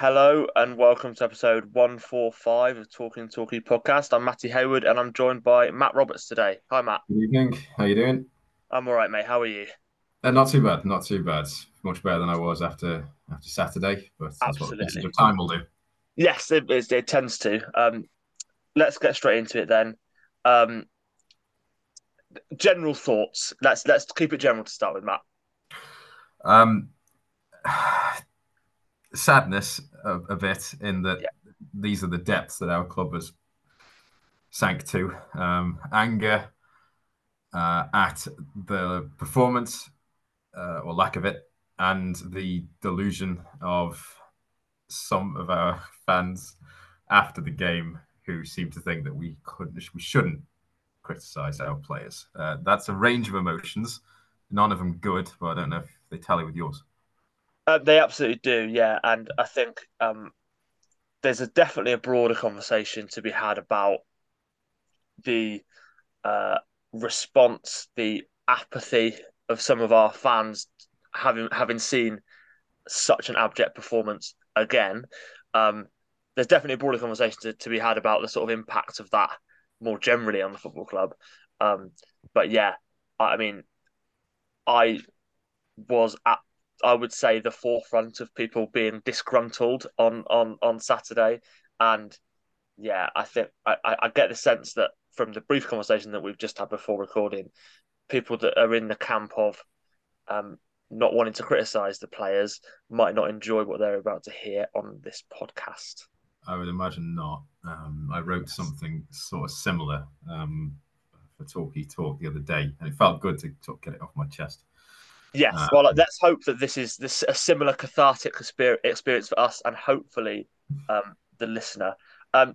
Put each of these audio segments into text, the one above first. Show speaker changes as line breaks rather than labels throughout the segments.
Hello and welcome to episode 145 of Talking Talkie podcast. I'm Matty Hayward and I'm joined by Matt Roberts today. Hi, Matt.
Good evening. How you doing?
I'm all right, mate. How are you?
Not too bad. Not too bad. Much better than I was after Saturday, but that's what the passage
Absolutely.
of time will do.
Yes, it tends to. Let's get straight into it then. Um, General thoughts. Let's keep it general to start with, Matt.
Um, Sadness a bit in that
Yeah,
these are the depths that our club has sank to. Anger at the performance or lack of it, and the delusion of some of our fans after the game who seem to think that we shouldn't criticize our players. That's a range of emotions, none of them good, but I don't know if they tally with yours.
they absolutely do. Yeah, and I think there's definitely a broader conversation to be had about the uh, response, the apathy of some of our fans having seen such an abject performance again. Um, there's definitely a broader conversation to be had about the sort of impact of that more generally on the football club. Um, but yeah, I mean, I was at I would say the forefront of people being disgruntled on Saturday, and yeah, I think I get the sense that from the brief conversation that we've just had before recording, people that are in the camp of um, not wanting to criticise the players might not enjoy what they're about to hear on this podcast.
I would imagine not. I wrote something sort of similar for Talkie Talk the other day, and it felt good to sort of get it off my chest.
Yes,
Uh,
well, let's hope that this is this a similar cathartic experience for us and hopefully the listener. Um,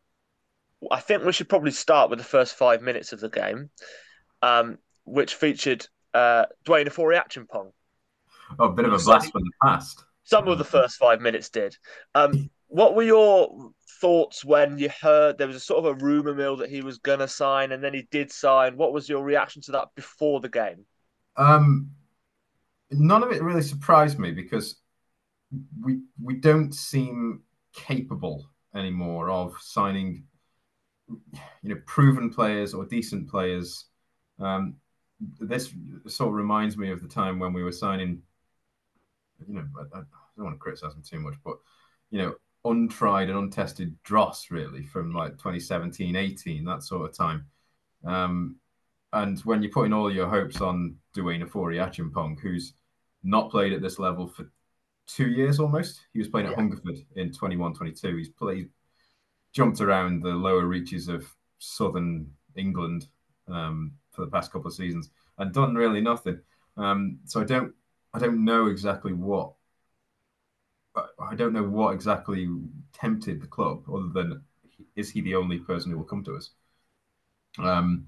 I think we should probably start with the first 5 minutes of the game, which featured Dwayne Afori Action Pong.
a bit of
Well,
a
certainly
blast from the past.
some of the first 5 minutes did. What were your thoughts when you heard there was a sort of a rumor mill that he was gonna sign and then he did sign? What was your reaction to that before the game?
Um, None of it really surprised me because we don't seem capable anymore of signing proven players or decent players. Um, this sort of reminds me of the time when we were signing. I don't want to criticize him too much, but untried and untested dross really from like 2017, 18, that sort of time. Um, and when you're putting all your hopes on Dwayne Afori Achimpong, who's not played at this level for 2 years almost. He was playing at
Yeah,
Hungerford in 21-22. He's jumped around the lower reaches of southern England for the past couple of seasons and done really nothing. So I don't know exactly what I don't know what exactly tempted the club, other than is he the only person who will come to us? Um,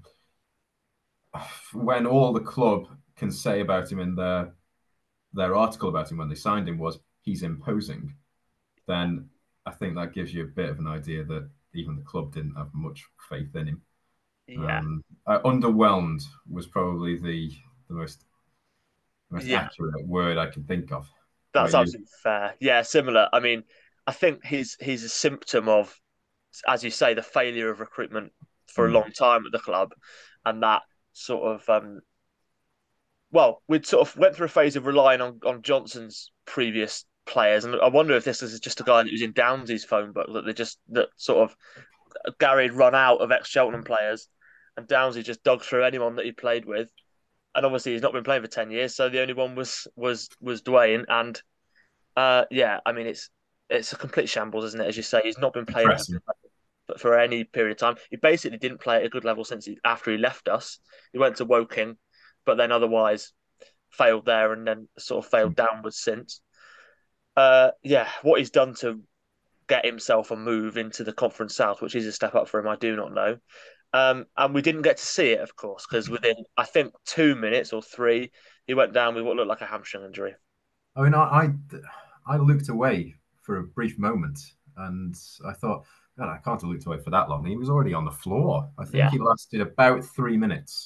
when all the club can say about him in their article about him when they signed him was he's imposing, then I think that gives you a bit of an idea that even the club didn't have much faith in him.
yeah,
Underwhelmed was probably the most
yeah.
accurate word I can think of. How
That's
about you?
absolutely fair. Yeah, similar. I mean, I think he's a symptom of, as you say, the failure of recruitment for a
Mm.
long time at the club, and that sort of well, we'd sort of went through a phase of relying on Johnson's previous players, and I wonder if this is just a guy that was in Downsy's phone book that they just that sort of Gary had run out of ex Cheltenham players, and Downsy just dug through anyone that he played with, and obviously he's not been playing for 10 years, so the only one was Dwayne, and yeah, I mean it's a complete shambles, isn't it? As you say, he's not been playing at a
Depressing.
good level for any period of time. He basically didn't play at a good level after he left us. He went to Woking, but then otherwise failed there and then sort of failed downwards since. Yeah, what he's done to get himself a move into the Conference South, which is a step up for him, I do not know. And we didn't get to see it, of course, because within I think 2 minutes or three, he went down with what looked like a hamstring injury.
I mean, I looked away for a brief moment, and I thought, God, I can't have looked away for that long. He was already on the floor. I think
Yeah,
he lasted about 3 minutes,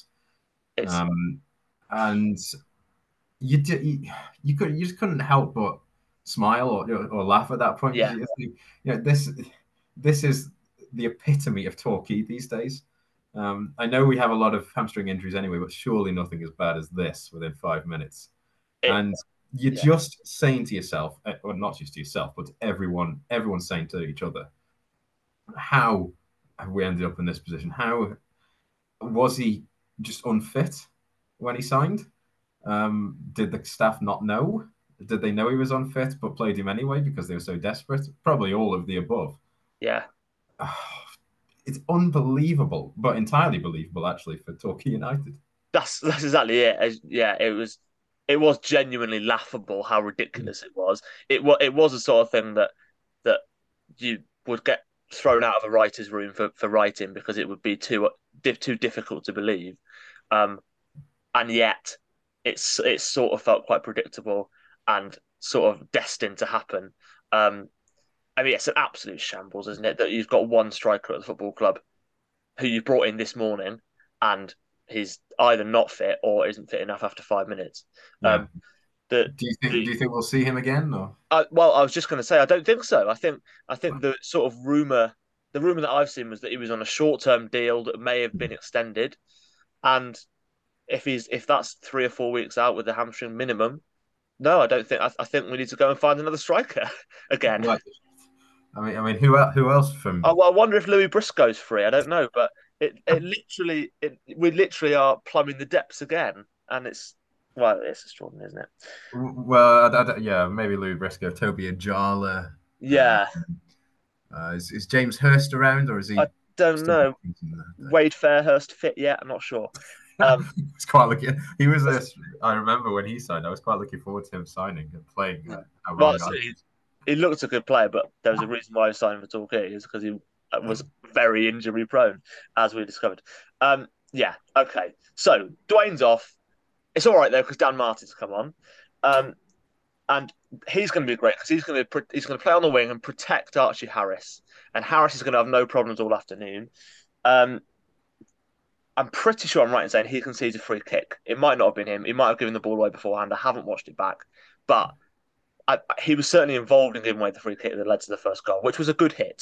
it's
um, and you just couldn't help but smile or laugh at that point because
Yeah,
this is the epitome of Torquay these days. I know we have a lot of hamstring injuries anyway, but surely nothing as bad as this within 5 minutes.
it
And you're
yeah
just saying to yourself, or not just to yourself, but to everyone's saying to each other, how have we ended up in this position? How was he just unfit when he signed? Did the staff not know? Did they know he was unfit but played him anyway because they were so desperate? Probably all of the above.
yeah.
It's unbelievable, but entirely believable actually for Torquay United.
That's exactly it. Yeah, it was genuinely laughable how ridiculous it was. It was a sort of thing that you would get thrown out of a writer's room for writing because it would be too difficult to believe. Um, and yet it's sort of felt quite predictable and sort of destined to happen. Um, I mean, it's an absolute shambles, isn't it? That you've got one striker at the football club who you brought in this morning, and he's either not fit or isn't fit enough after 5 minutes.
Yeah.
Um, the
Do
the
you think we'll see him again? Or
well, I was just going to say I don't think so. I think the rumor that I've seen was that he was on a short term deal that may have been extended, and if that's 3 or 4 weeks out with the hamstring minimum, no, I don't think. I think we need to go and find another striker again.
like, who else from?
I wonder if Louis Briscoe's free. I don't know, but we literally are plumbing the depths again, and it's extraordinary, isn't it?
Well, yeah, maybe Louis Briscoe, Toby Ajala. Uh,
Yeah,
is James Hurst around, or is
I
he
don't
still?
know. Wade Fairhurst fit yet? I'm not sure.
It's quite looking. He was. I remember when he signed. I was quite looking forward to him signing and playing. How
Well,
wrong I was.
he looked a good player, but there was a reason why he signed for Torquay is because he was very injury prone, as we discovered. Yeah, okay. So Dwayne's off. It's all right though because Dan Martin's come on, um, and he's going to be great because he's going to play on the wing and protect Archie Harris, and Harris is going to have no problems all afternoon. Um, I'm pretty sure I'm right in saying he concedes a free kick. It might not have been him. He might have given the ball away beforehand. I haven't watched it back, but he was certainly involved in giving away the free kick that led to the first goal, which was a good hit.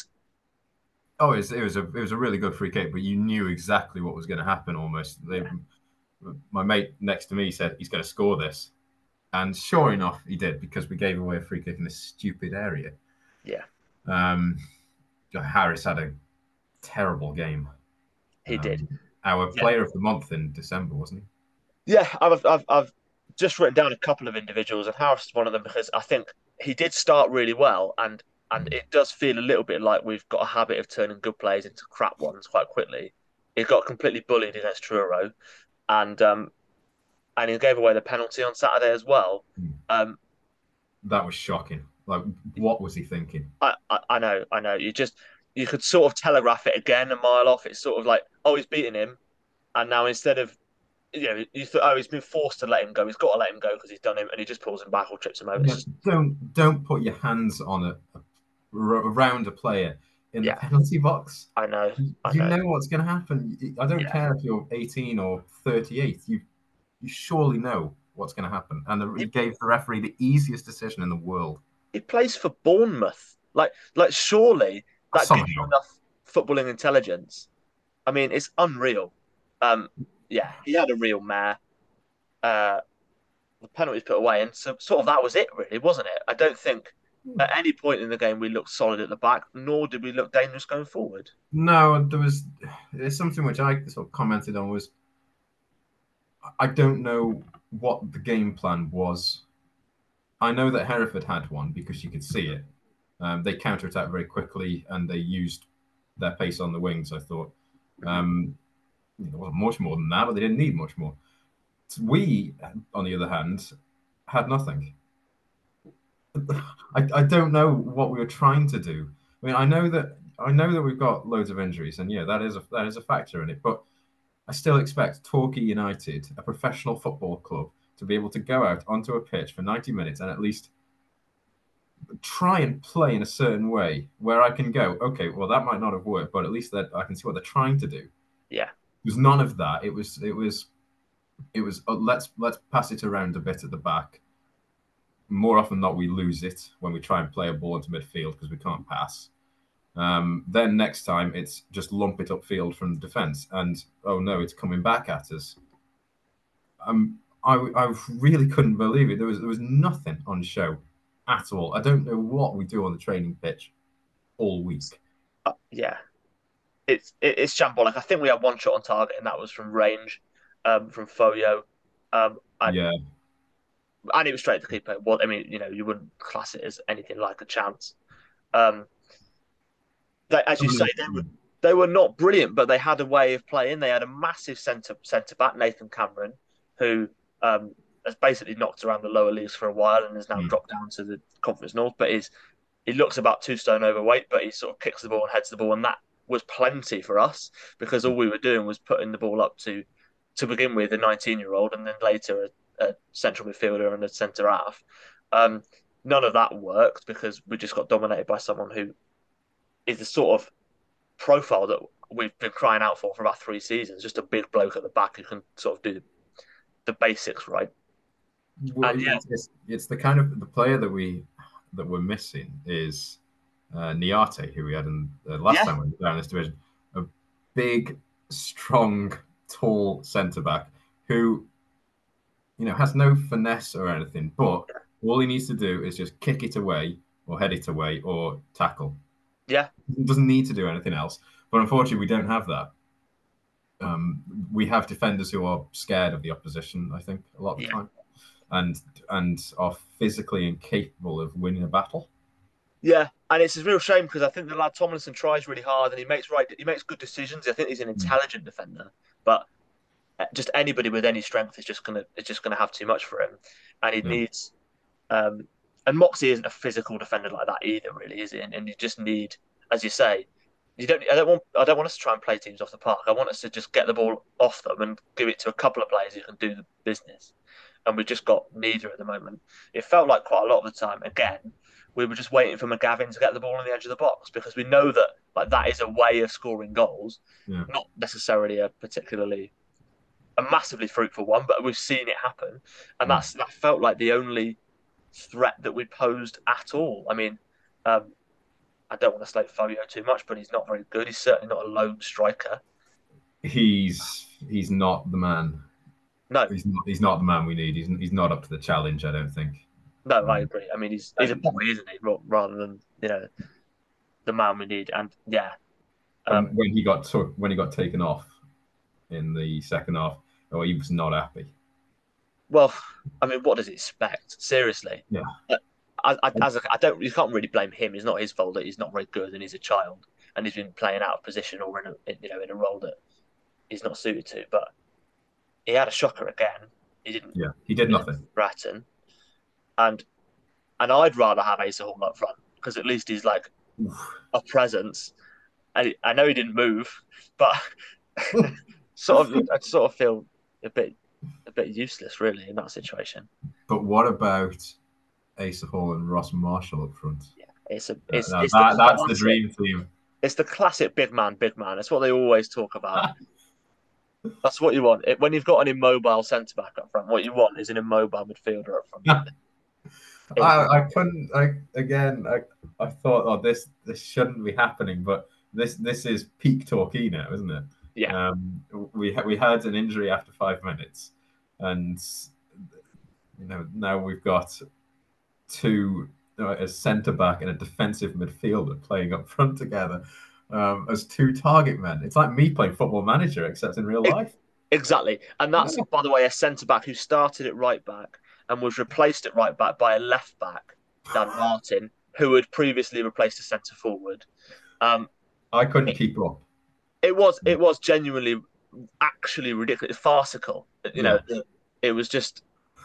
Oh, it was a really good free kick, but you knew exactly what was going to happen almost.
Yeah,
My mate next to me said he's going to score this, and sure enough, he did because we gave away a free kick in this stupid area.
yeah,
Um, Harris had a terrible game.
he did.
Our
Yeah,
player of the month in December, wasn't he?
yeah. I've just written down a couple of individuals, and Harris is one of them because I think he did start really well, and it does feel a little bit like we've got a habit of turning good players into crap ones quite quickly. He got completely bullied against Truro, and um, and he gave away the penalty on Saturday as well. Um,
That was shocking. Like, what was he thinking?
I know, I know. You could sort of telegraph it again a mile off. It's sort of like, oh, he's beating him, and now instead of you thought, oh, he's been forced to let him go. He's got to let him go because he's done him, and he just pulls him back or trips him over. It's
Yeah,
just
don't put your hands on around a player in the
yeah,
penalty box.
I know, I
You
know.
know what's going to happen. I don't
Yeah,
care if you're 18 or 38. You surely know what's going to happen. And he
he,
gave the referee the easiest decision in the world.
he plays for Bournemouth. Like surely that gives you
Somehow,
enough footballing intelligence. I mean, it's unreal. Um, yeah, he had a real mare. Uh, the penalties put away, and so sort of that was it, really, wasn't it? I don't think at any point in the game we looked solid at the back, nor did we look dangerous going forward.
no, there's something which I sort of commented on was I don't know what the game plan was. I know that Hereford had one because you could see it. They counter-attacked very quickly and they used their pace on the wings. I thought it wasn't much more than that, but they didn't need much more. We, on the other hand, had nothing. I don't know what we were trying to do. I mean, I know that we've got loads of injuries, and yeah, that is a factor in it. But I still expect Torquay United, a professional football club, to be able to go out onto a pitch for 90 minutes and at least try and play in a certain way where I can go, okay, well that might not have worked, but at least that I can see what they're trying to do.
Yeah,
There's none of that. It was let's pass it around a bit at the back. more often than not, we lose it when we try and play a ball into midfield because we can't pass. Then next time it's just lump it upfield from defence, and oh no, it's coming back at us. I really couldn't believe it. There was nothing on show at all. I don't know what we do on the training pitch all week.
Yeah, it's shambolic. I think we had one shot on target, and that was from range, from Foyo, and
Yeah,
it was straight to keeper. Well, I mean, you wouldn't class it as anything like a chance. Um, as you say, they were not brilliant, but they had a way of playing. They had a massive centre back, Nathan Cameron, who has basically knocked around the lower leagues for a while and has now dropped down to the Conference North. But he looks about 2 stone overweight, but he sort of kicks the ball and heads the ball, and that was plenty for us because all we were doing was putting the ball up to begin with a 19-year-old, and then later a central midfielder and a centre half. None of that worked because we just got dominated by someone who is the sort of profile that we've been crying out for about 3 seasons. Just a big bloke at the back who can sort of do the basics right.
well,
And yeah,
it's the kind of the player that we're missing is Niarte, who we had in last
yeah,
time we were down this division. A big, strong, tall centre back who has no finesse or anything, but all he needs to do is just kick it away or head it away or tackle.
yeah,
He doesn't need to do anything else. But unfortunately, we don't have that. We have defenders who are scared of the opposition, I think, a lot of the
yeah,
time, and are physically incapable of winning a battle.
yeah. And it's a real shame because I think the lad Tomlinson tries really hard and he makes good decisions. I think he's an intelligent defender, but just anybody with any strength is just gonna have too much for him, and he
Yeah.
needs. Um, and Moxie isn't a physical defender like that either, really, is it? And you just need, as you say, you don't. I don't want us to try and play teams off the park. I want us to just get the ball off them and give it to a couple of players who can do the business. And we've just got neither at the moment. It felt like quite a lot of the time. Again, we were just waiting for McGavin to get the ball on the edge of the box because we know that that is a way of scoring goals,
Yeah.
not necessarily a massively fruitful one, but we've seen it happen, and that felt like the only threat that we posed at all. I mean, I don't want to slate Fabio too much, but he's not very good. He's certainly not a lone striker.
He's not the man.
No,
He's not the man we need. He's not up to the challenge, I don't think.
no, I agree. I mean, he's a boy, isn't he? Rather than the man we need. And yeah,
And when he got taken off in the second half, he was not happy.
well, I mean, what does he expect? Seriously,
Yeah.
I don't. You can't really blame him. It's not his fault that he's not very good and he's a child and he's been playing out of position or in a role that he's not suited to. But he had a shocker again. He didn't.
Yeah. He did nothing.
Bratton, and I'd rather have Asa Hall up front because at least he's like a presence. And I know he didn't move, but I sort of feel a bit useless really in that situation.
But what about Asa Hall and Ross Marshall up front?
Yeah, it's
that's the dream team.
It's the classic big man. That's what they always talk about. That's what you want. When you've got an immobile centre back up front, what you want is an immobile midfielder up front.
I couldn't. I thought, oh, this shouldn't be happening, but this is peak Torquino, isn't it?
Yeah.
We had an injury after 5 minutes, and now we've got a centre back and a defensive midfielder playing up front together as two target men. It's like me playing Football Manager, except in real life.
Exactly, and that's by the way a centre back who started at right back and was replaced at right back by a left back, Dan Martin, who had previously replaced a centre forward.
I couldn't keep up.
It was genuinely, actually ridiculous, farcical. It was just.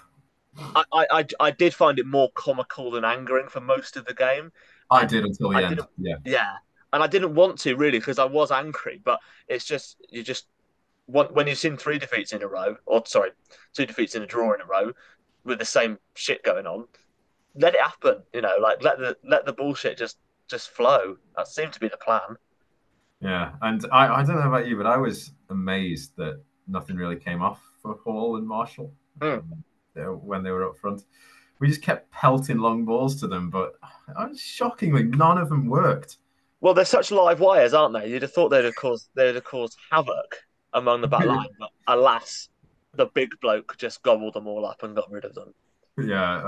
I did find it more comical than angering for most of the game.
I did until the end.
Yeah, and I didn't want to really because I was angry, but it's just you just when you've seen 3 defeats in a row, or sorry, 2 defeats in a draw in a row with the same shit going on, let it happen. Like let the bullshit just flow. That seemed to be the plan.
Yeah, and I don't know about you, but I was amazed that nothing really came off for Hall and Marshall when they were up front. we just kept pelting long balls to them, but shockingly, none of them worked.
Well, they're such live wires, aren't they? You'd have thought they'd have caused havoc among the back line, but alas, the big bloke just gobbled them all up and got rid of them.
Yeah,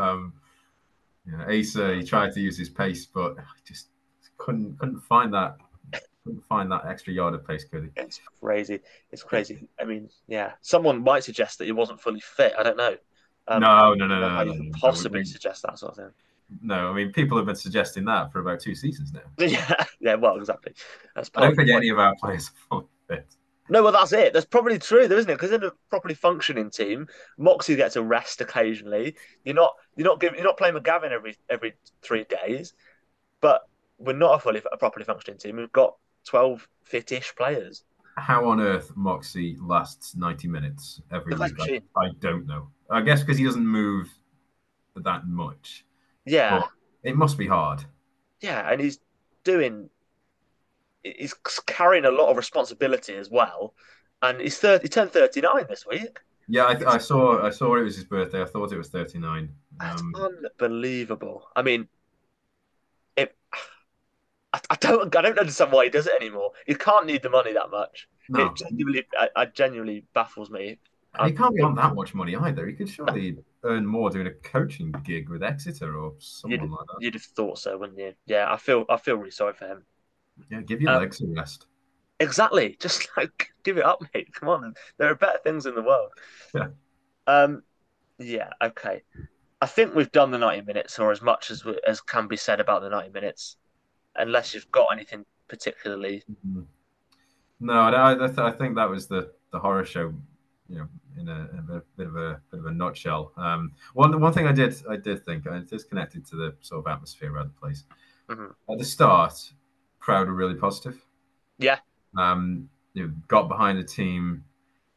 Asa, he tried to use his pace, but just couldn't find that extra yard of pace, could he?
It's crazy. It's crazy. I mean, yeah, someone might suggest that he wasn't fully fit. I don't know.
No, no,
I
no,
don't know how
no,
you
no,
could
no.
possibly suggest that sort of
No, I mean, people have been suggesting that for about 2 seasons now.
thing. Yeah, yeah. Well, exactly. That's
I
part
don't
of the
think
point.
any of our players are fully fit.
No, well, that's it. That's probably true, though, isn't it? Because in a properly functioning team, Moxie gets a rest occasionally. You're not playing McGavin every 3 days, but we're not a properly functioning team. We've got 12 fit-ish players.
How on earth Moxie lasts 90 minutes every
The guy's
week?
machine.
I don't know. I guess because he doesn't move that much, but
Yeah,
it must be hard.
yeah, and doing he's carrying a lot of responsibility as well. And he turned 39 this week.
Yeah, I
It's,
saw it was his birthday. I thought it was 39.
that's unbelievable. I mean, it. I don't understand why he does it anymore. He can't need the money that much. It
No,
genuinely, I genuinely baffles me.
and he
Um,
can't be on that much money either. He could surely earn more doing a coaching gig with Exeter or
you'd
someone like that.
you'd have thought so, wouldn't you? Yeah, I feel really sorry for him.
Yeah, give your
Um,
legs a rest.
exactly. Just like give it up, mate. Come on, there are better things in the world.
Yeah.
Um, yeah, okay. I think we've done the 90 minutes, or as much as can be said about the 90 minutes, unless you've got anything particularly.
Mhm. No, I think that was the horror show, in a bit of a nutshell. One thing I did think, and it is connected to the sort of atmosphere around the place.
Mhm.
At the start, crowd were really positive.
Yeah,
Got behind the team,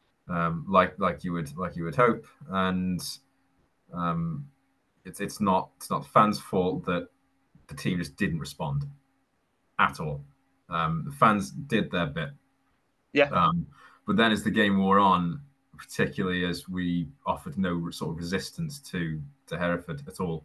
like you would hope, and um, it's not the fans' fault that the team just didn't respond at all. The fans did their bit.
yeah,
Um, but then as the game wore on, particularly as we offered no sort of resistance to Hereford at all,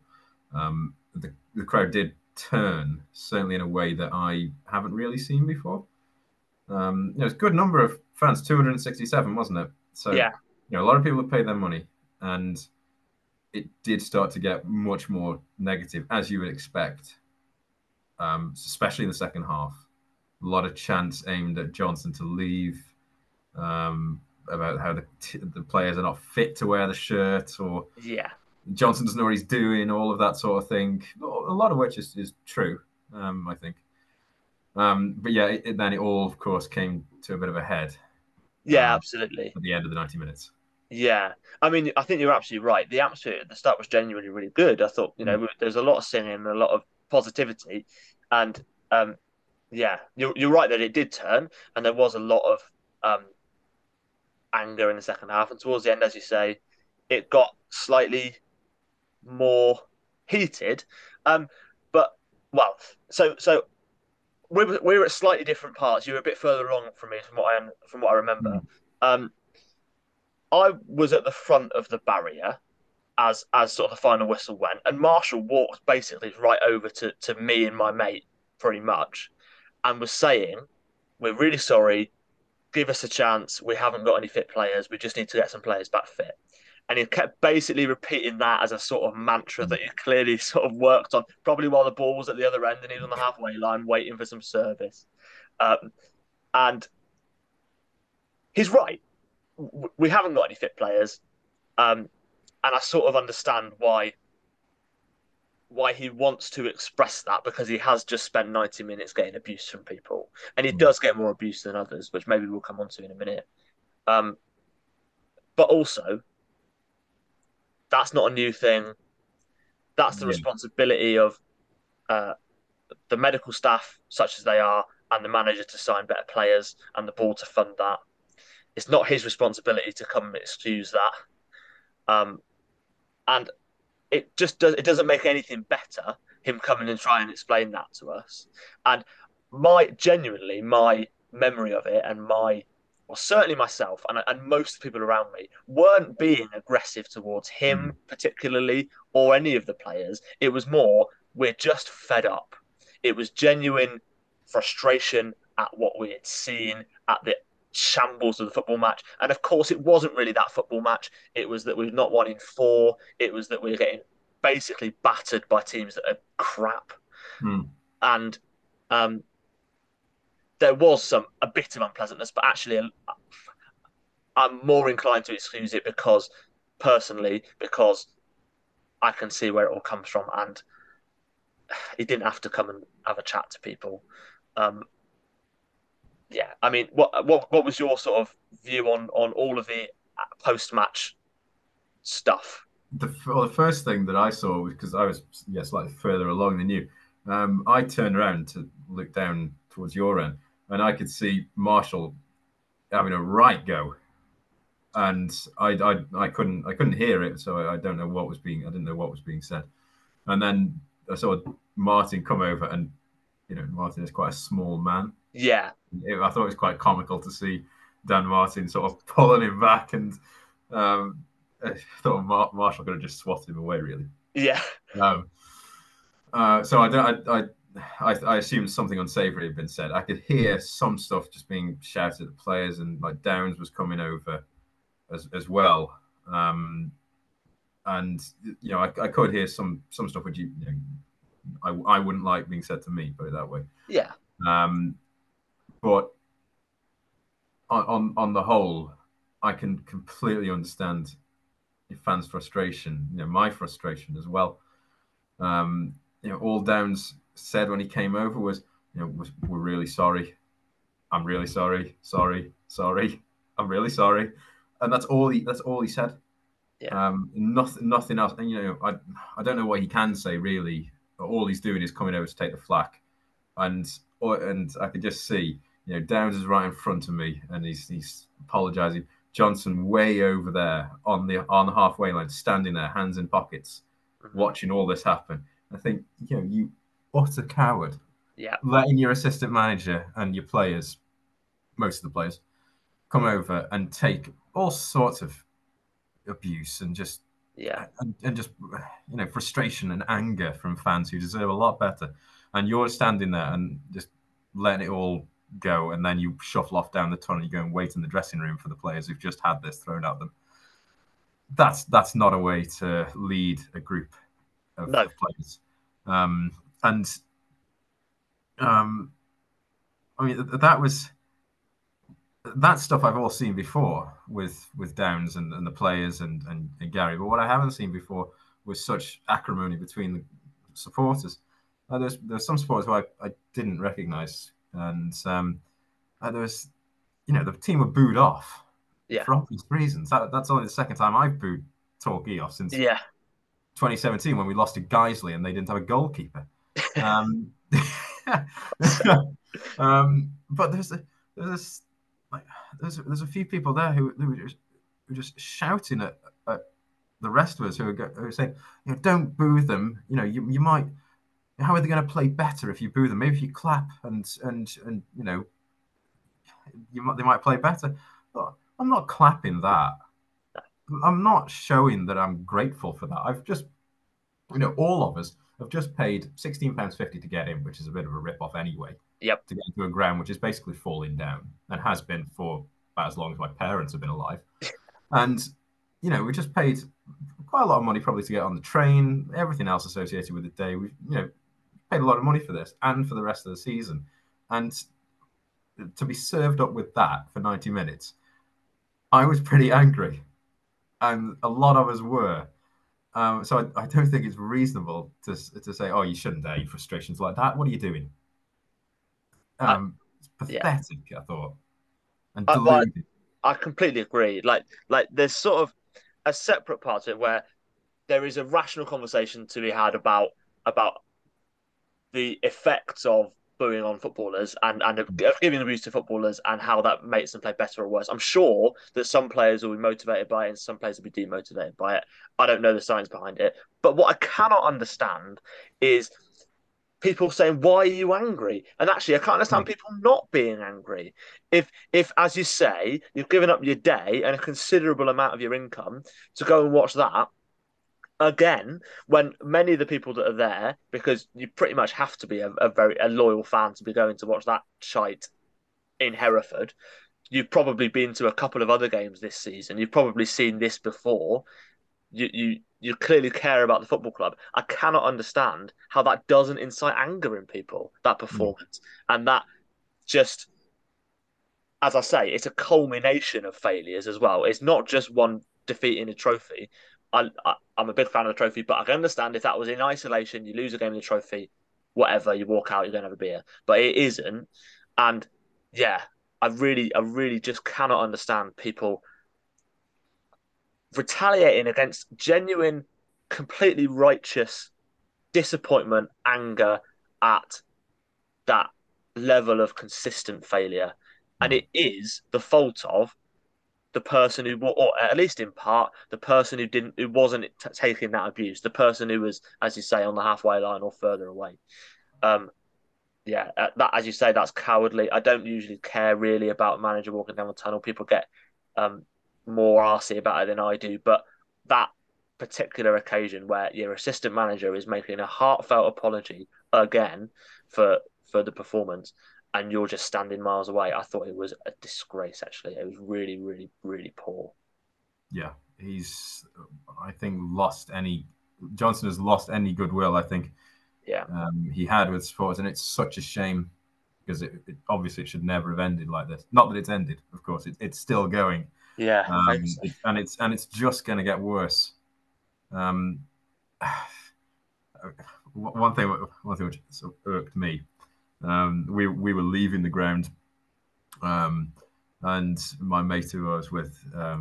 the crowd did turn, certainly in a way that I haven't really seen before. It's a good number of fans, 267, wasn't it? So,
yeah,
a lot of people have paid their money, and it did start to get much more negative, as you would expect, especially in the second half. A lot of chants aimed at Johnson to leave, um, about how the players are not fit to wear the shirt, or
yeah,
Johnson doesn't know what he's doing, all of that sort of thing. A lot of which is true, I think. But yeah, then it all, of course, came to a bit of a head
yeah, absolutely.
at the end of the 90 minutes.
Yeah, I mean, I think you're absolutely right. The atmosphere at the start was genuinely really good. I thought,
Mm.
there's a lot of singing and a lot of positivity, and yeah, you're right that it did turn, and there was a lot of um, anger in the second half, and towards the end, as you say, it got slightly more heated. Um, but well, so we were at slightly different parts. You were a bit further along from me from what I remember.
Mm.
Um, I was at the front of the barrier as sort of the final whistle went, and Marshall walked basically right over to me and my mate, pretty much, and was saying, "We're really sorry. Give us a chance. We haven't got any fit players. We just need to get some players back fit." And he kept basically repeating that as a sort of mantra that he clearly sort of worked on, probably while the ball was at the other end and he was on the halfway line waiting for some service. Um, and he's right. We haven't got any fit players. Um, and I sort of understand why he wants to express that, because he has just spent 90 minutes getting abuse from people. And he
Mm.
does get more abuse than others, which maybe we'll come on to in a minute. Um, but also, that's not a new thing. That's the
Yeah.
responsibility of uh, the medical staff, such as they are, and the manager to sign better players and the board to fund that. It's not his responsibility to come and excuse that. And it doesn't make anything better him coming and trying to explain that to us. And my memory of it, and my well, certainly myself and most people around me weren't being aggressive towards him
Mm.
particularly or any of the players. It was more, we're just fed up. It was genuine frustration at what we had seen, at the shambles of the football match. And of course, it wasn't really that football match. It was that we've not won in four. It was that we we're getting basically battered by teams that are crap.
Mm.
And um, there was a bit of unpleasantness, but actually, I'm more inclined to excuse it because personally, because I can see where it all comes from, and he didn't have to come and have a chat to people. Um, yeah, I mean, what was your sort of view on all of the post match stuff?
The first thing that I saw was because I was slightly further along than you. I turned around to look down towards your end, and I could see Marshall having a right go, and I couldn't hear it, so I don't know what was being I didn't know what was being said. And then I saw Martin come over, and Martin is quite a small man.
Yeah,
I thought it was quite comical to see Dan Martin sort of pulling him back, and I thought Marshall could have just swatted him away, really.
yeah,
Um, so I don't. I assumed something unsavory had been said. I could hear some stuff just being shouted at the players, and like Downs was coming over as well. And I could hear some stuff which I wouldn't like being said to me, put it that way.
yeah,
Um, but on the whole, I can completely understand fans' frustration. My frustration as well. All Downs said when he came over was, we're really sorry. I'm really sorry. Sorry. I'm really sorry. And that's all he said.
yeah,
Nothing else. And I don't know what he can say really. All he's doing is coming over to take the flak, and I could just see, Downs is right in front of me, and he's apologising. Johnson way over there on the halfway line, standing there, hands in pockets,
mhm,
watching all this happen. I think, you utter coward,
yeah,
letting your assistant manager and your players, most of the players, come over and take all sorts of abuse and just
yeah,
and just frustration and anger from fans who deserve a lot better, and you're standing there and just letting it all go, and then you shuffle off down the tunnel, you go and wait in the dressing room for the players who've just had this thrown at them. That's not a way to lead a group
no,
of players. And I mean, that stuff I've all seen before with Downs and the players and Gary. But what I haven't seen before was such acrimony between the supporters. There's some supporters who I didn't recognise, and there was, the team were booed off
yeah,
for obvious reasons. That's only the second time I've booed Torquay off since
yeah,
2017 when we lost to Guiseley and they didn't have a goalkeeper. Um, but there's like there's a few people there who were just shouting at the rest of us who are saying, don't boo them. You might. How are they going to play better if you boo them? Maybe if you clap and they might play better. But I'm not clapping that. I'm not showing that I'm grateful for that. I've just, all of us have just paid £16.50 to get in, which is a bit of a rip off anyway,
yep,
to get into a ground which is basically falling down and has been for about as long as my parents have been alive. And, we just paid quite a lot of money probably to get on the train, everything else associated with the day. We, paid a lot of money for this and for the rest of the season. And to be served up with that for 90 minutes, I was pretty angry. And a lot of us were. So I don't think it's reasonable to say, oh, you shouldn't air your frustrations like that. What are you doing?
I,
It's
yeah.
pathetic, I thought, and
Well,
deluded.
I completely agree. Like there's sort of a separate part of it where there is a rational conversation to be had about the effects of booing on footballers and of giving abuse to footballers and how that makes them play better or worse. I'm sure that some players will be motivated by it and some players will be demotivated by it. I don't know the science behind it. But what I cannot understand is people saying, "Why are you angry?" And actually, I can't understand people not being angry. If, as you say, you've given up your day and a considerable amount of your income to go and watch that again, when many of the people that are there, because you pretty much have to be a loyal fan to be going to watch that shite in Hereford. You've probably been to a couple of other games this season. You've probably seen this before. You clearly care about the football club. I cannot understand how that doesn't incite anger in people, that
Yeah.
performance. And that just, as I say, it's a culmination of failures as well. It's not just one defeat in a trophy. I'm a big fan of the trophy, but I can understand if that was in isolation, you lose a game in the trophy, whatever, you walk out, you're going to have a beer. But it isn't. And yeah, I really just cannot understand people retaliating against genuine, completely righteous disappointment, anger at that level of consistent failure. And
Mm.
it is the fault of the person who, or at least in part, the person who wasn't taking that abuse, the person who was, as you say, on the halfway line or further away. Um, yeah, that as you say, that's cowardly. I don't usually care really about a manager walking down the tunnel. People get um, more arsy about it than I do, but that particular occasion where your assistant manager is making a heartfelt apology again for for the performance, and you're just standing miles away, I thought it was a disgrace. Actually, it was really, really, really poor.
Yeah, he's, I think, lost any. Johnson has lost any goodwill, I think,
Yeah,
he had with sports, and it's such a shame because obviously it should never have ended like this. Not that it's ended, of course, it's still going,
yeah, I hope so.
and it's just going to get worse. Um, one thing which sort of irked me. We were leaving the ground, um, and my mate who I was with,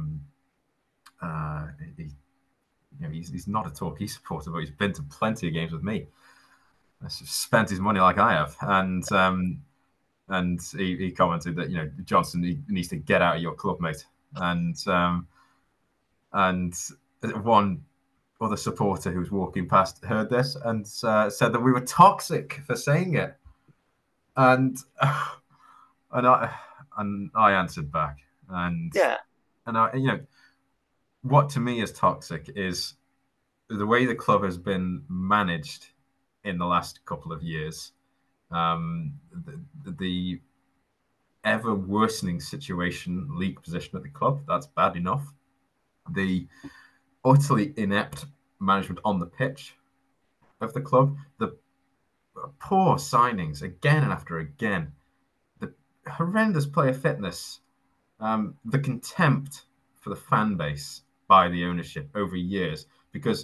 he, he's not a Torquay supporter, but he's been to plenty of games with me. Spent his money like I have, and he commented that Johnson, he needs to get out of your club, mate, and one other supporter who was walking past heard this and said that we were toxic for saying it, and and I answered back, and
Yeah,
and I what to me is toxic is the way the club has been managed in the last couple of years. The ever worsening situation, league position at the club, that's bad enough. The utterly inept management on the pitch of the club, the poor signings again and after again, the horrendous player fitness, the contempt for the fan base by the ownership over years, because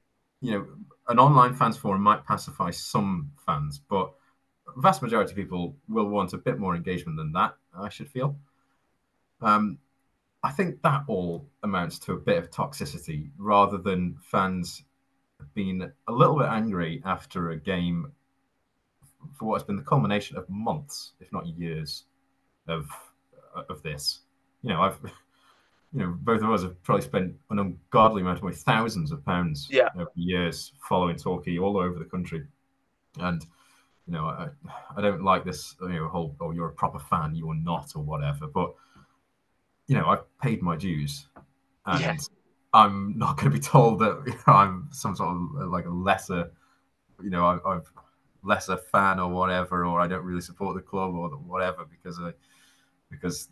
an online fans forum might pacify some fans, but vast majority of people will want a bit more engagement than that, I should feel. Um, I think that all amounts to a bit of toxicity rather than fans being a little bit angry after a game for what has been the culmination of months, if not years, of this. I've both of us have probably spent an ungodly amount of money, thousands of pounds
yeah,
over the years following Torquay all over the country, and I don't like this whole "oh, you're a proper fan, you are not" or whatever. But I've paid my dues,
yeah,
and I'm not going to be told that I'm some sort of like a lesser, I've lesser fan or whatever, or I don't really support the club or whatever because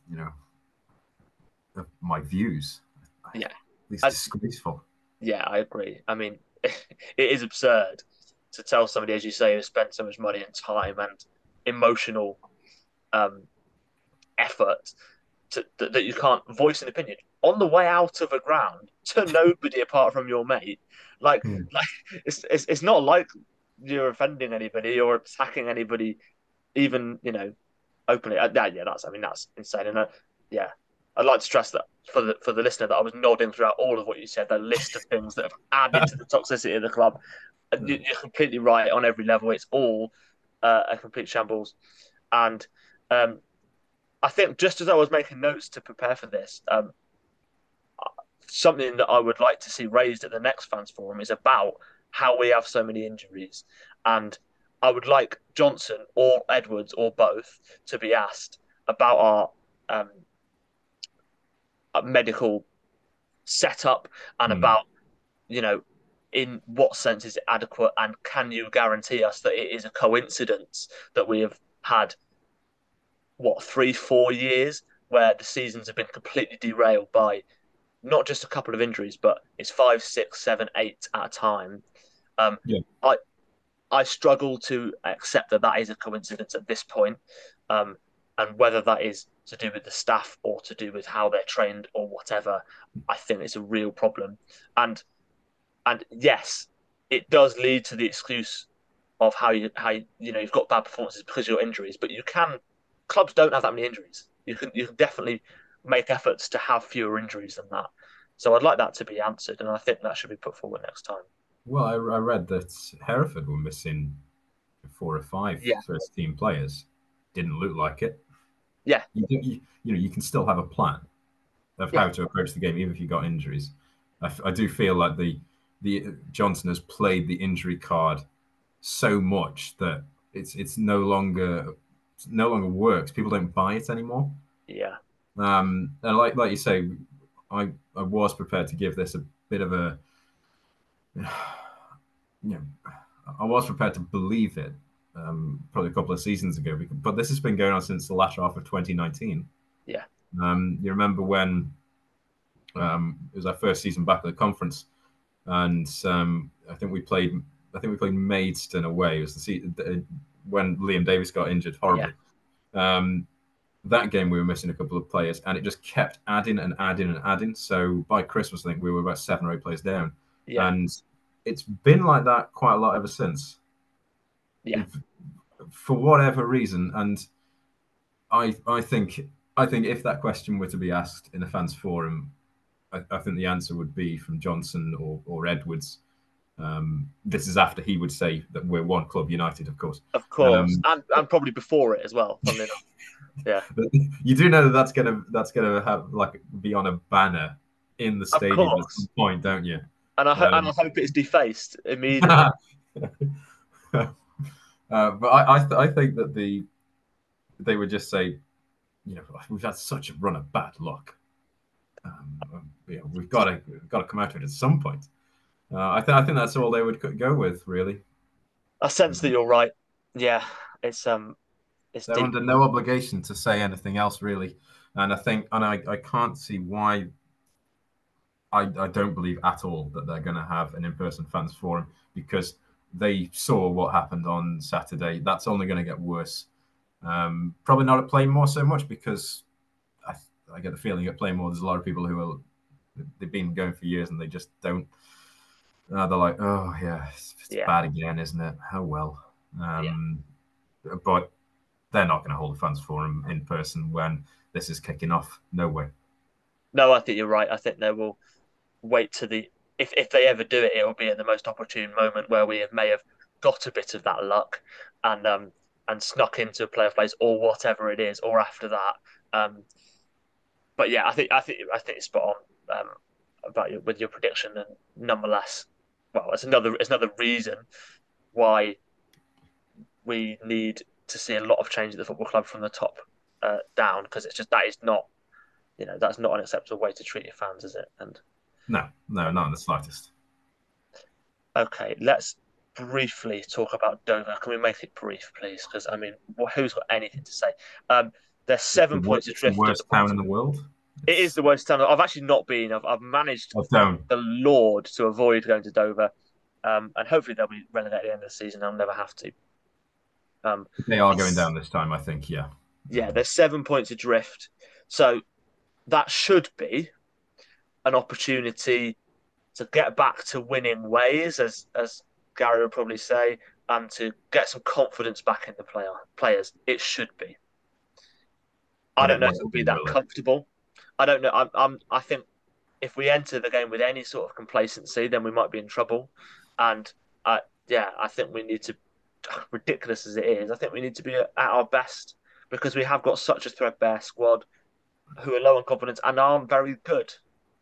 of my views.
yeah.
It's
I,
disgraceful.
Yeah, I agree. I mean, it is absurd to tell somebody, as you say, who spent so much money and time and emotional um, effort that you can't voice an opinion on the way out of a ground to nobody apart from your mate. Like,
Hmm.
like it's not like you're offending anybody or attacking anybody, even openly. Yeah, that's insane. And yeah, I'd like to stress that for the listener that I was nodding throughout all of what you said, the list of things that have added to the toxicity of the club. And you're completely right on every level. It's all a complete shambles. And um, I think just as I was making notes to prepare for this, something that I would like to see raised at the next fans forum is about how we have so many injuries and I would like Johnson or Edwards or both to be asked about our medical setup and
Mm.
about, you know, in what sense is it adequate, and can you guarantee us that it is a coincidence that we have had, what, 3, 4 years where the seasons have been completely derailed by not just a couple of injuries, but it's 5, 6, 7, 8 at a time. Um,
Yeah.
I I struggle to accept that that is a coincidence at this point, um, and whether that is to do with the staff or to do with how they're trained or whatever, I think it's a real problem. And and yes, it does lead to the excuse of how you've got bad performances because of your injuries, but you can clubs don't have that many injuries. You can definitely make efforts to have fewer injuries than that. So I'd like that to be answered, and I think that should be put forward next time.
Well, I read that Hereford were missing four or five
Yeah,
first team players. Didn't look like it.
yeah,
You can still have a plan of
yeah,
how to approach the game, even if you got injuries. I do feel like the Johnson has played the injury card so much that it's no longer works. People don't buy it anymore.
yeah,
And like you say, I was prepared to give this a bit of a you know I was prepared to believe it probably a couple of seasons ago, but this has been going on since the latter half of 2019.
yeah,
You remember when it was our first season back at the conference, and I think we played Maidstone away. It was when Liam Davis got injured
yeah,
horribly. Um, that game we were missing a couple of players, and it just kept adding and adding and adding. So by Christmas, I think we were about 7 or 8 players down,
yeah,
and it's been like that quite a lot ever since,
yeah.
if, for whatever reason. And I think if that question were to be asked in a fans forum, I think the answer would be from Johnson or Edwards. This is after he would say that we're one club united, of course.
Of course,
Um,
and probably before it as well. Funnily enough, yeah,
but you do know that that's gonna have like be on a banner in the
of
stadium at some
course.
point, don't you?
And I hope it's defaced immediately.
Uh, but I think that they would just say, we've had such a run of bad luck. We've got to come out of it at some point. I think that's all they would go with, really.
I sense that
Um,
you're right. Yeah, it's it's
they're
deep.
under no obligation to say anything else, really. And I can't see why. I don't believe at all that they're going to have an in-person fans forum, because they saw what happened on Saturday. That's only going to get worse. Probably not at Playmore so much, because I, I get the feeling at Playmore there's a lot of people who are they've been going for years and they just don't. They're like, oh yeah, it's
Yeah,
bad again, isn't it? Oh well.
yeah.
But they're not going to hold a fans forum in person when this is kicking off. No way.
No, I think you're right. I think they will wait to the if they ever do it, it will be at the most opportune moment where may have got a bit of that luck and snuck into a playoff place or whatever it is, or after that. Um, but yeah, I think it's spot on about with your prediction, and nonetheless, well, it's another reason why we need to see a lot of change at the football club from the top down, because it's just that is not that's not an acceptable way to treat your fans, is it? And
No, no,
um,
not in the slightest.
okay, let's briefly talk about Dover. Can we make it brief, please? Because I mean, who's got anything to say? Um, they're seven points
It's the
adrift at the
worst town in
bottom.
the world.
It is
It's
the worst town. I've actually not been. I've managed,
I
thank
don't.
the Lord, to avoid going to Dover, and hopefully they'll be relegated at the end of the season. I'll never have to. Um,
They are going
it's
down this time, I think. Yeah.
Yeah, they're 7 points adrift, so that should be an opportunity to get back to winning ways, as Gary would probably say, and to get some confidence back in the players. It should be. I
But
don't
it
know if
won't
it'll be
be,
that
will it?
comfortable. I don't know. I think if we enter the game with any sort of complacency, then we might be in trouble. And yeah, I think we need to, ridiculous as it is, I think we need to be at our best, because we have got such a threadbare squad who are low on confidence and aren't very good.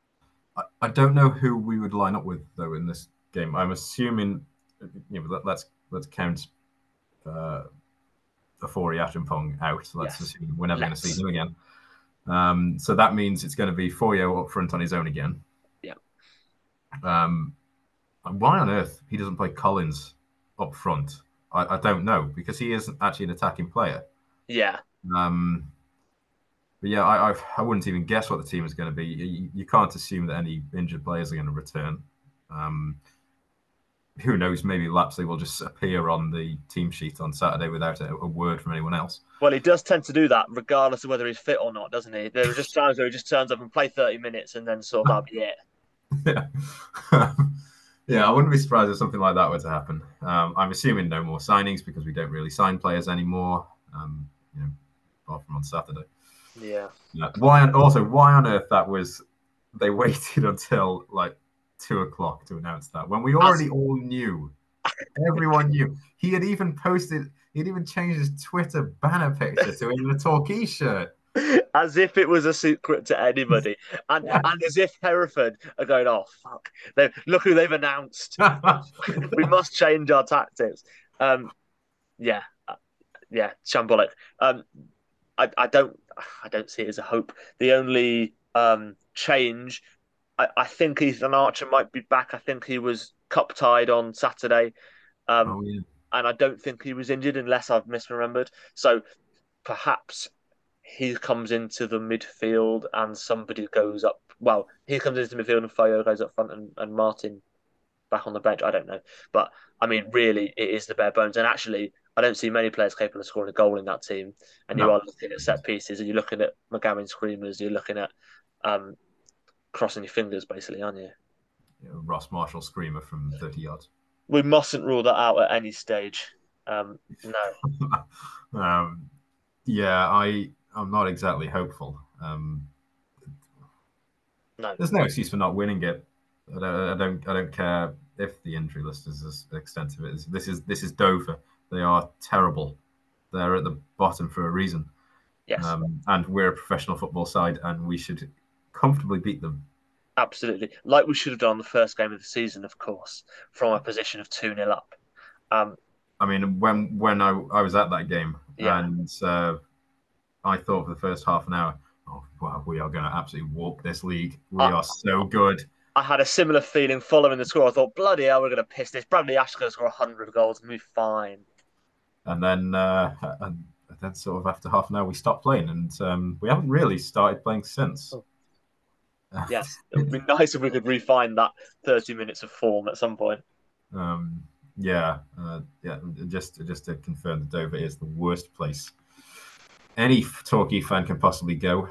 I don't know who we would line up with though in this game. I'm assuming, let's count Ofori Achimpong out. Let's
Yes.
assume we're never going to see
Let's.
him again. So that means it's going to be Foyo up front on his own again.
Yeah.
Um, why on earth he doesn't play Collins up front? I don't know, because he isn't actually an attacking player.
Yeah.
But yeah, I wouldn't even guess what the team is going to be. You can't assume that any injured players are going to return. Who knows? Maybe Lapsley will just appear on the team sheet on Saturday without a word from anyone else.
Well, he does tend to do that, regardless of whether he's fit or not, doesn't he? There are just times where he just turns up and plays 30 minutes, and then sort of that'll be it.
Yeah. Yeah, I wouldn't be surprised if something like that were to happen. I'm assuming no more signings because we don't really sign players anymore, apart from on Saturday.
Yeah.
Why on earth that was? They waited until like 2 o'clock to announce that when we already all knew. Everyone knew. He had even posted. He'd even changed his Twitter banner picture to in the Torquay shirt.
As if it was a secret to anybody, and as if Hereford are going, "Oh fuck! Look who they've announced. We must change our tactics." Yeah, yeah, shambolic. I don't see it as a hope. The only change, I think Ethan Archer might be back. I think he was cup tied on Saturday,
Oh yeah.
and I don't think he was injured unless I've misremembered. So perhaps he comes into the midfield and somebody goes up. Well, he comes into the midfield and Foyo goes up front and Martin back on the bench. I don't know. But I mean, really, it is the bare bones. And actually, I don't see many players capable of scoring a goal in that team. And you
No.
are looking at set pieces and you're looking at McGowan screamers, you're looking at crossing your fingers, basically, aren't you?
Ross Marshall screamer from 30 yards.
We mustn't rule that out at any stage. No.
Yeah, I'm not exactly hopeful.
No.
There's no excuse for not winning it. I don't care if the injury list is as extensive as this is Dover. They are terrible. They're at the bottom for a reason.
Yes.
And we're a professional football side, and we should comfortably beat them.
Absolutely. Like we should have done the first game of the season, of course, from a position of 2-0 up.
I mean, when I was at that game,
Yeah.
and I thought for the first half an hour, oh, wow, we are going to absolutely walk this league. We are so good.
I had a similar feeling following the score. I thought, bloody hell, we're going to piss this. Bradley Ash's going to score 100 goals and we'll be fine.
And then sort of after half an hour, we stopped playing, and we haven't really started playing since.
Oh. Yes, it would be nice if we could refine that 30 minutes of form at some point.
Yeah. Just to confirm that Dover is the worst place any Torquay fan can possibly go.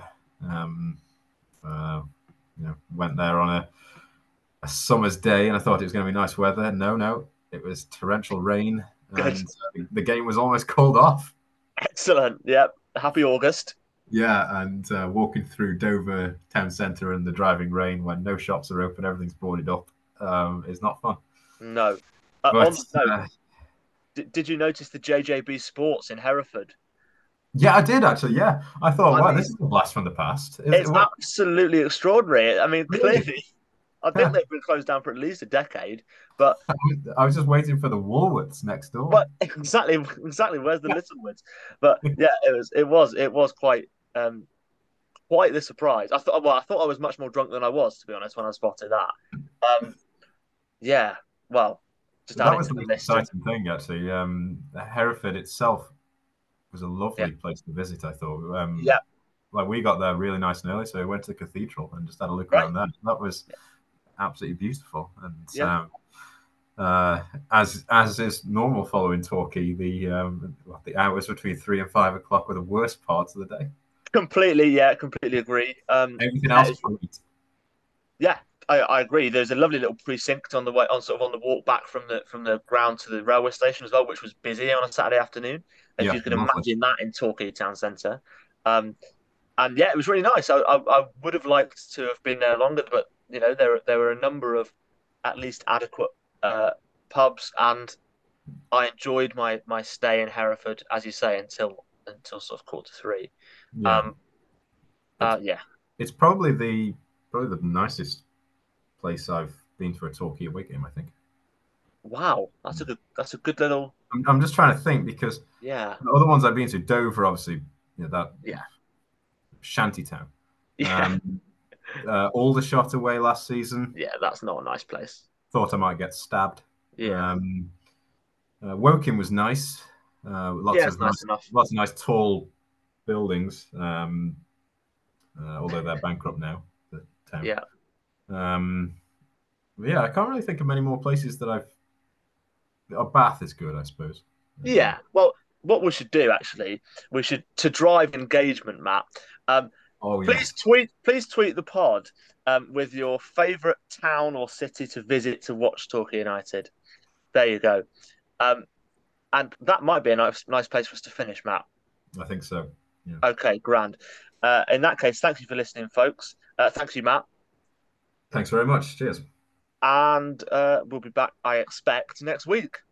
Went there on a summer's day, and I thought it was going to be nice weather. No, it was torrential rain, and the game was almost called off.
Excellent. Yep. Happy August.
Yeah, and walking through Dover town centre in the driving rain when no shops are open, everything's boarded up, is not fun.
No. Did you notice the JJB Sports in Hereford?
Yeah, I did actually. Yeah, I thought, wow, this is a blast from the past.
It's absolutely extraordinary. I mean,
really?
clearly, I think they've been closed down for at least a decade. But
I was just waiting for the Woolworths next door.
But exactly. Where's the Littlewoods? But yeah, it was quite the surprise. I thought I was much more drunk than I was, to be honest, when I spotted that. Yeah, well, just
that was
the
most exciting thing, actually. Hereford itself was a lovely place to visit, I thought.
Yeah.
Like we got there really nice and early, so we went to the cathedral and just had a look around there. That was absolutely beautiful. And as is normal following Torquay, the hours between 3 and 5 o'clock were the worst parts of the day.
Completely agree.
Everything else,
yeah, I agree. There's a lovely little precinct on the way on the walk back from the ground to the railway station as well, which was busy on a Saturday afternoon. If you can imagine that in Torquay town centre. And yeah, it was really nice. I would have liked to have been there longer, but there were a number of at least adequate pubs, and I enjoyed my stay in Hereford, as you say, until sort of 2:45.
Yeah. It's probably the nicest place I've been for a Torquay away game, I think.
Wow, that's a good little
I'm just trying to think because
Yeah,
the other ones I've been to, Dover, obviously, that
yeah,
shanty town.
yeah,
Um, Aldershot away last season.
yeah. That's not a nice place.
Thought I might get stabbed.
Yeah,
Um, Woking was nice.
yeah. It's nice enough.
Lots of nice tall buildings. Although they're bankrupt now, the town.
Yeah,
Um, yeah, I can't really think of many more places that I've. Bath is good, I suppose.
yeah. Well, what we should do actually, we should to drive engagement, Matt. Um,
Oh
please
yes,
tweet the pod with your favourite town or city to visit to watch Torquay United. There you go. Um, and that might be a nice place for us to finish, Matt.
I think so. Yeah.
Okay, grand. In that case, thank you for listening, folks. Thanks you, Matt.
Thanks very much. Cheers.
And we'll be back, I expect, next week.